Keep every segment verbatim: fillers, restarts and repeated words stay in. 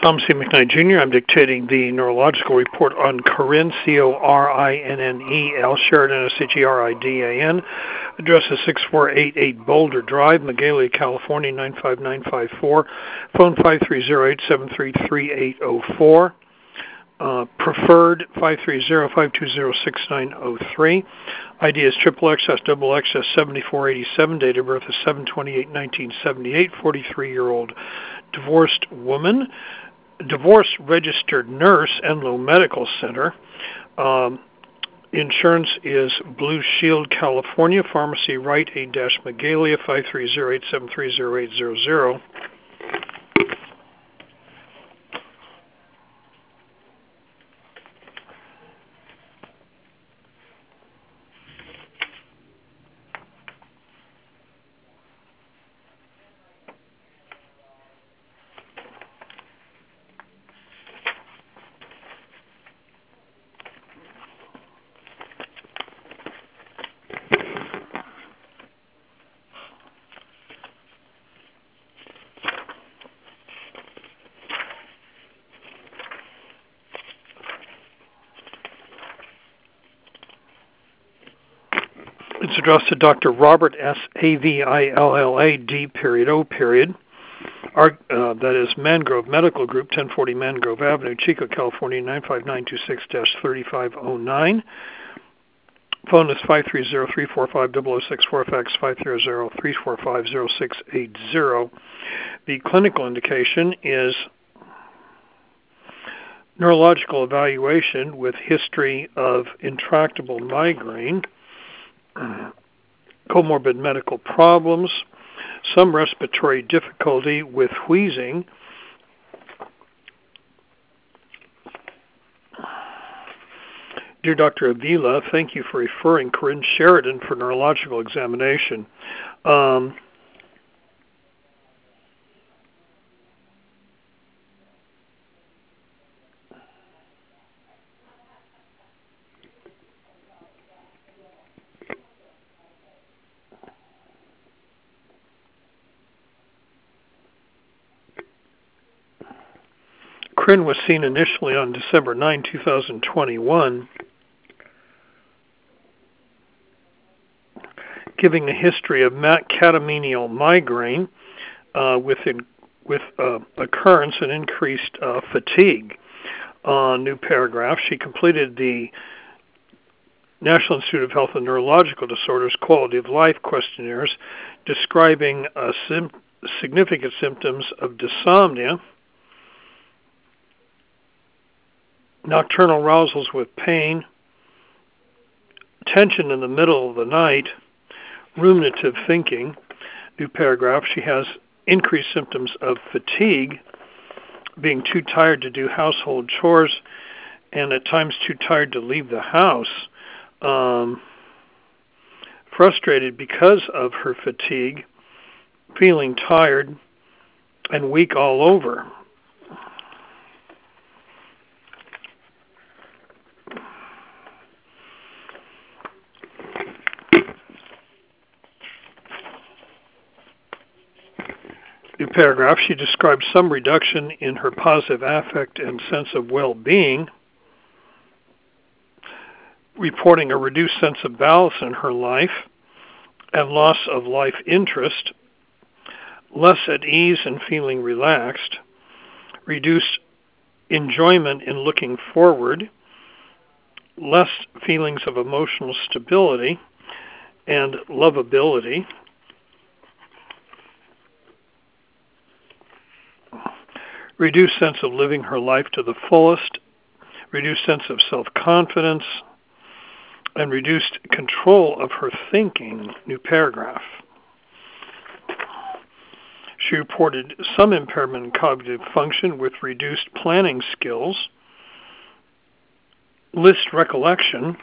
Tom C. McKnight, Junior I'm dictating the neurological report on Corinne, C O R I N N E L, Sheridan, S H E R I D A N. Address is six four eight eight Boulder Drive, Magalia, California, nine five nine five four. Phone five three zero eight seven three three eight zero four. Uh, preferred five three zero five two zero six nine zero three. I D is triple X S double X S seven four eight seven. Date of birth is seven twenty-eight nineteen seventy-eight. forty-three-year-old divorced woman. Divorce registered nurse, Enloe Medical Center. Um, insurance is Blue Shield, California. Pharmacy Rite Aid-Magalia, five three zero eight seven three zero eight zero zero. It's addressed to Doctor Robert S. A V I L L A D period O period. Our, uh, that is Mangrove Medical Group, ten forty Mangrove Avenue, Chico, California, nine five nine two six dash three five zero nine. Phone is five three zero three four five zero zero six four, fax five three zero three four five zero six eight zero. The clinical indication is neurological evaluation with history of intractable migraine, comorbid medical problems, some respiratory difficulty with wheezing, Dear Doctor Avila, thank you for referring Corinne Sheridan for neurological examination. Um, Corinne was seen initially on December ninth, two thousand twenty-one, giving a history of catamenial migraine uh, with, in, with uh, occurrence and increased uh, fatigue. Uh, new paragraph. She completed the National Institute of Health and Neurological Disorders Quality of Life questionnaires describing uh, sim- significant symptoms of dysomnia, nocturnal arousals with pain, tension in the middle of the night, ruminative thinking. New paragraph. She has increased symptoms of fatigue, being too tired to do household chores, and at times too tired to leave the house. Um, frustrated because of her fatigue, feeling tired and weak all over. New paragraph. She describes some reduction in her positive affect and sense of well-being, reporting a reduced sense of balance in her life and loss of life interest, less at ease and feeling relaxed, reduced enjoyment in looking forward, less feelings of emotional stability and lovability, reduced sense of living her life to the fullest, reduced sense of self-confidence, and reduced control of her thinking. New paragraph. She reported some impairment in cognitive function with reduced planning skills, list recollection,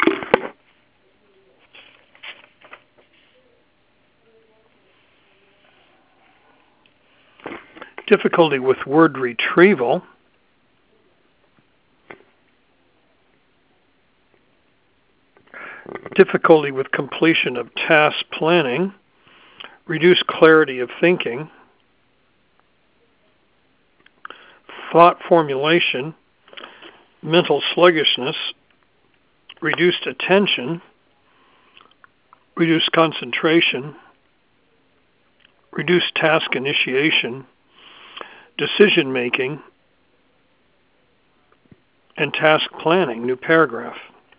difficulty with word retrieval, difficulty with completion of task planning, reduced clarity of thinking, thought formulation, mental sluggishness, reduced attention, reduced concentration, reduced task initiation, decision making, and task planning. New paragraph.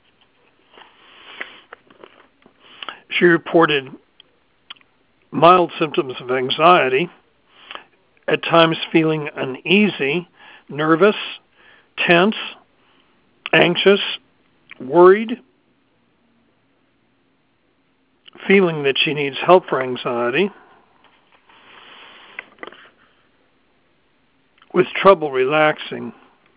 She reported mild symptoms of anxiety, at times feeling uneasy, nervous, tense, anxious, worried, feeling that she needs help for anxiety, with trouble relaxing.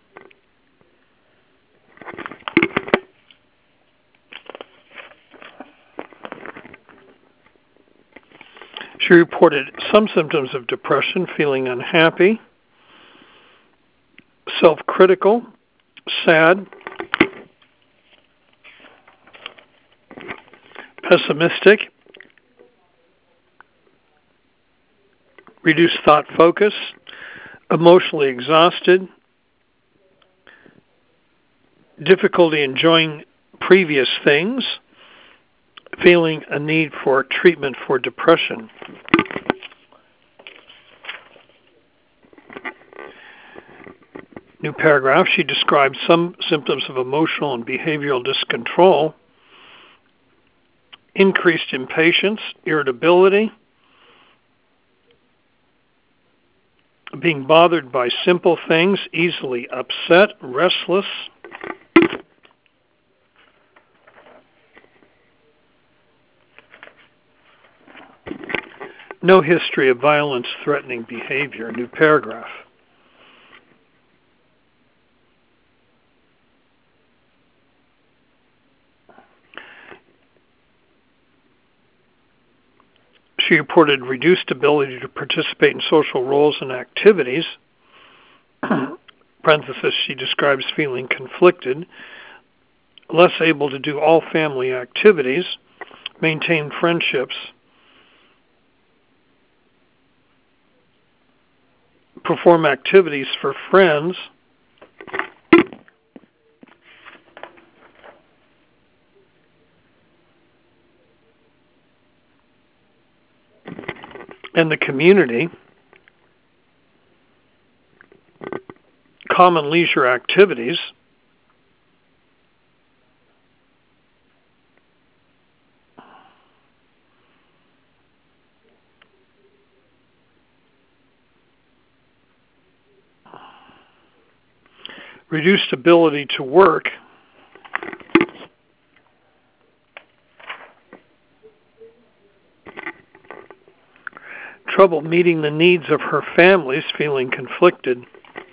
She reported some symptoms of depression, feeling unhappy, self-critical, sad, pessimistic, reduced thought focus, emotionally exhausted, difficulty enjoying previous things, feeling a need for treatment for depression. New paragraph. She described some symptoms of emotional and behavioral discontrol, increased impatience, irritability, being bothered by simple things, easily upset, restless, no history of violence-threatening behavior. New paragraph. She reported reduced ability to participate in social roles and activities. Parenthesis, she describes feeling conflicted, less able to do all family activities, maintain friendships, perform activities for friends, and the community, common leisure activities, reduced ability to work, trouble meeting the needs of her families, feeling conflicted,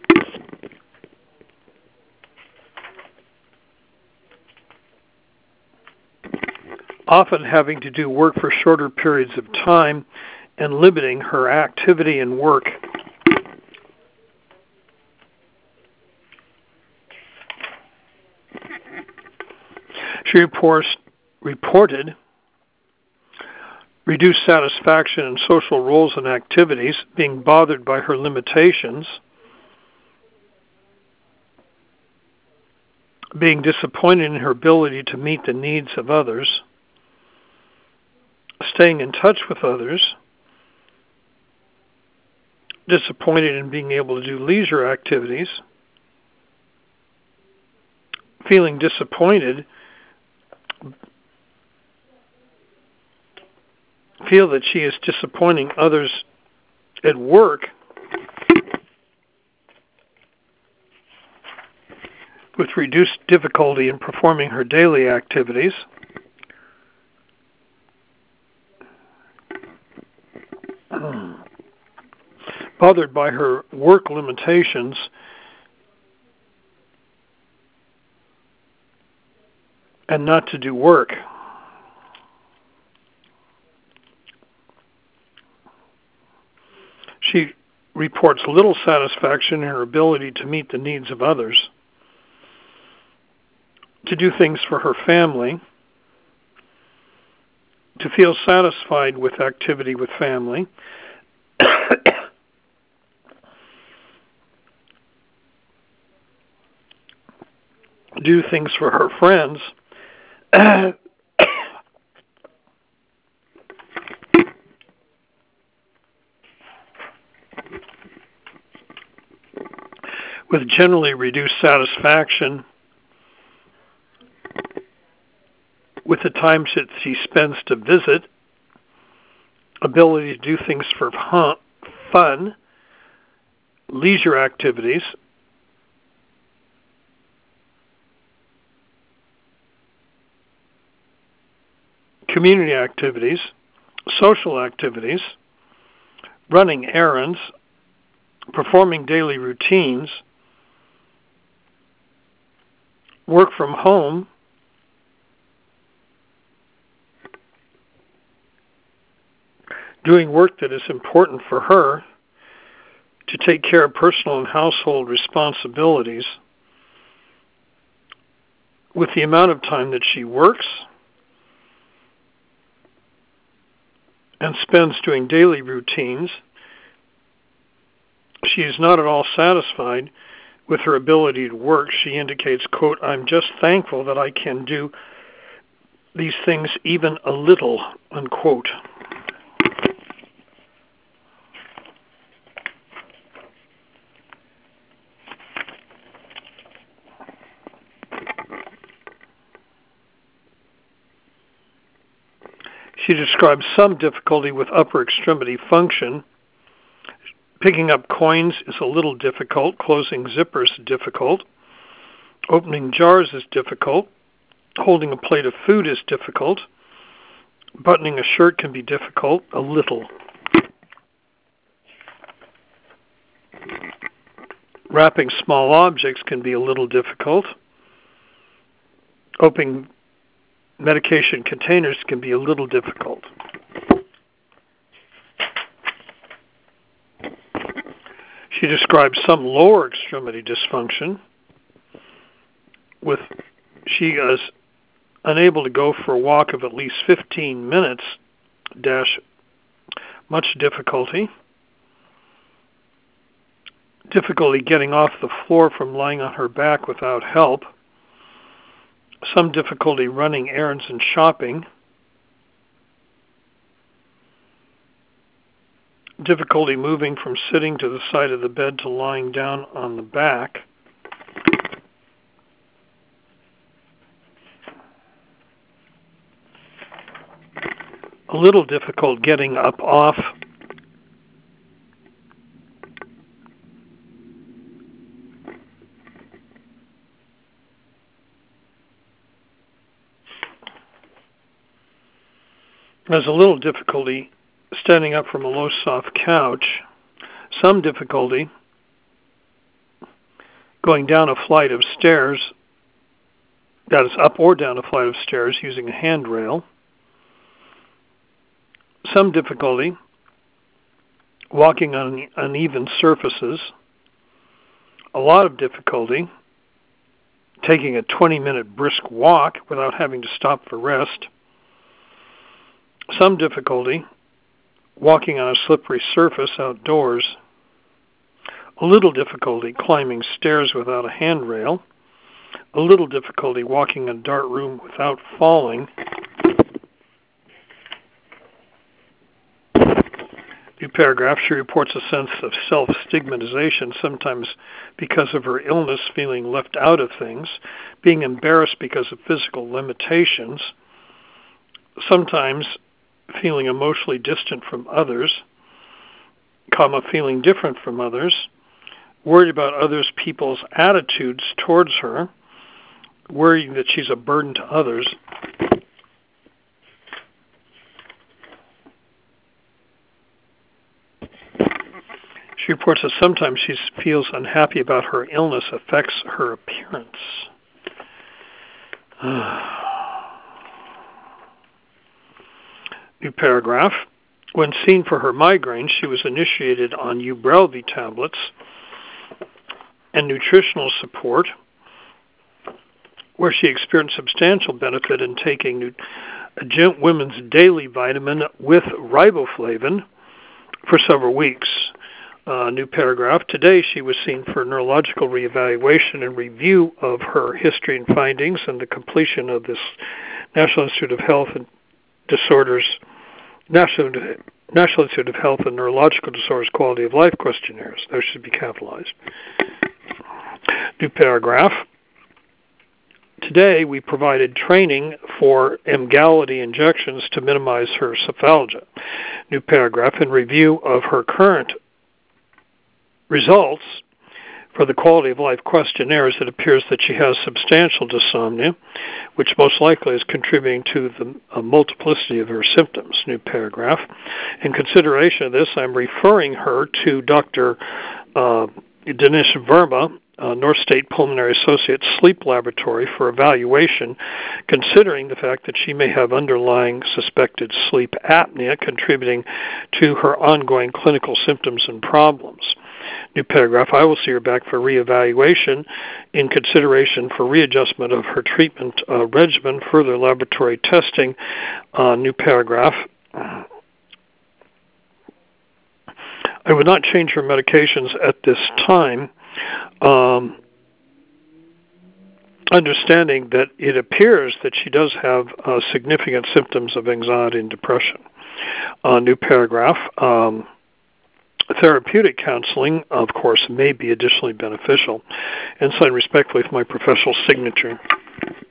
often having to do work for shorter periods of time and limiting her activity and work. She reports, reported reduced satisfaction in social roles and activities, being bothered by her limitations, being disappointed in her ability to meet the needs of others, staying in touch with others, disappointed in being able to do leisure activities, feeling disappointed, feel that she is disappointing others at work, with reduced difficulty in performing her daily activities, bothered by her work limitations, and not to do work. She reports little satisfaction in her ability to meet the needs of others, to do things for her family, to feel satisfied with activity with family, do things for her friends. With generally reduced satisfaction with the times that she spends to visit, ability to do things for fun, leisure activities, community activities, social activities, running errands, performing daily routines, work from home, doing work that is important for her, to take care of personal and household responsibilities. With the amount of time that she works and spends doing daily routines, she is not at all satisfied with her ability to work. She indicates, quote, "I'm just thankful that I can do these things even a little," unquote. She describes some difficulty with upper extremity function. Picking up coins is a little difficult. Closing zippers is difficult. Opening jars is difficult. Holding a plate of food is difficult. Buttoning a shirt can be difficult, a little. Wrapping small objects can be a little difficult. Opening medication containers can be a little difficult. She describes some lower extremity dysfunction with she is unable to go for a walk of at least fifteen minutes, dash much difficulty. Difficulty getting off the floor from lying on her back without help. Some difficulty running errands and shopping. Difficulty moving from sitting to the side of the bed to lying down on the back. A little difficult getting up off There's a little difficulty standing up from a low soft couch, some difficulty going down a flight of stairs, that is up or down a flight of stairs using a handrail, some difficulty walking on uneven surfaces, a lot of difficulty taking a twenty minute brisk walk without having to stop for rest, some difficulty walking on a slippery surface outdoors, a little difficulty climbing stairs without a handrail, a little difficulty walking in a dark room without falling. New paragraph, she reports a sense of self-stigmatization, sometimes because of her illness, feeling left out of things, being embarrassed because of physical limitations, sometimes feeling emotionally distant from others, comma, feeling different from others, worried about others people's attitudes towards her, worrying that she's a burden to others. She reports that sometimes she feels unhappy about her illness affects her appearance. New paragraph. When seen for her migraine, she was initiated on Ubrelvy tablets and nutritional support, where she experienced substantial benefit in taking a Gent Women's Daily Vitamin with riboflavin for several weeks. Uh, new paragraph. Today she was seen for neurological reevaluation and review of her history and findings and the completion of this National Institute of Health and Disorders, National, National Institute of Health and Neurological Disorders Quality of Life questionnaires. Those should be capitalized. New paragraph. Today, we provided training for Emgality injections to minimize her cephalgia. New paragraph. In review of her current results for the quality of life questionnaires, it appears that she has substantial dysomnia, which most likely is contributing to the uh, multiplicity of her symptoms. New paragraph. In consideration of this, I'm referring her to Doctor Uh, Dinesh Verma, Uh, North State Pulmonary Associates Sleep Laboratory, for evaluation, considering the fact that she may have underlying suspected sleep apnea contributing to her ongoing clinical symptoms and problems. New paragraph. I will see her back for reevaluation in consideration for readjustment of her treatment uh, regimen, further laboratory testing. Uh, new paragraph. I would not change her medications at this time. Um, understanding that it appears that she does have uh, significant symptoms of anxiety and depression. Uh, new paragraph. Um, therapeutic counseling, of course, may be additionally beneficial. And signed respectfully with my professional signature.